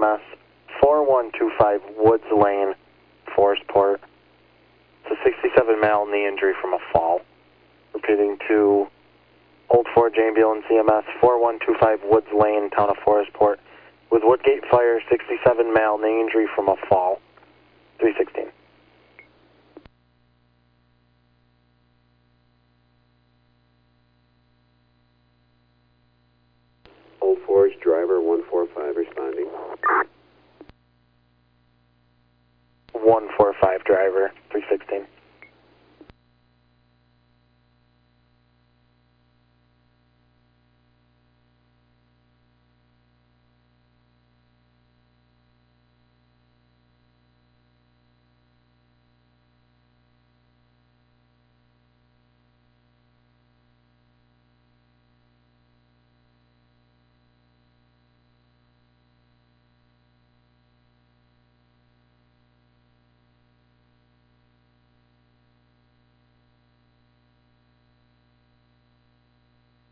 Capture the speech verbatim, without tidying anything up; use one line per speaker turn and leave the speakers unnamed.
M S, four one two five Woods Lane, Forestport. It's a sixty-seven male knee injury from a fall. Repeating to Old Forge Ambulance E M S, four one two five Woods Lane, town of Forestport, with Woodgate Fire, sixty-seven male knee injury from a fall. three sixteen.
Old Forge, driver one four five responding.
one four five driver, three sixteen.